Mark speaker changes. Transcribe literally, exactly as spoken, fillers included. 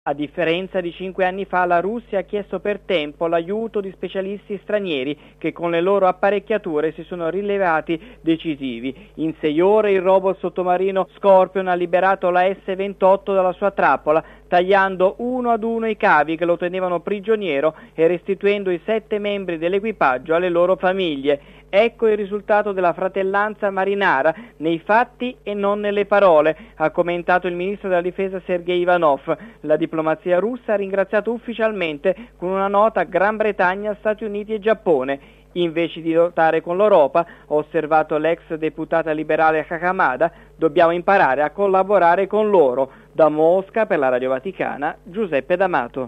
Speaker 1: A differenza di cinque anni fa, la Russia ha chiesto per tempo l'aiuto di specialisti stranieri che con le loro apparecchiature si sono rilevati decisivi. In sei ore il robot sottomarino Scorpion ha liberato la S ventotto dalla sua trappola, tagliando uno ad uno i cavi che lo tenevano prigioniero e restituendo i sette membri dell'equipaggio alle loro famiglie. Ecco il risultato della fratellanza marinara nei fatti e non nelle parole, ha commentato il ministro della difesa Sergei Ivanov. La diplomazia russa ha ringraziato ufficialmente con una nota Gran Bretagna, Stati Uniti e Giappone. Invece di lottare con l'Europa, ha osservato l'ex deputata liberale Hakamada, dobbiamo imparare a collaborare con loro. Da Mosca per la Radio Vaticana, Giuseppe D'Amato.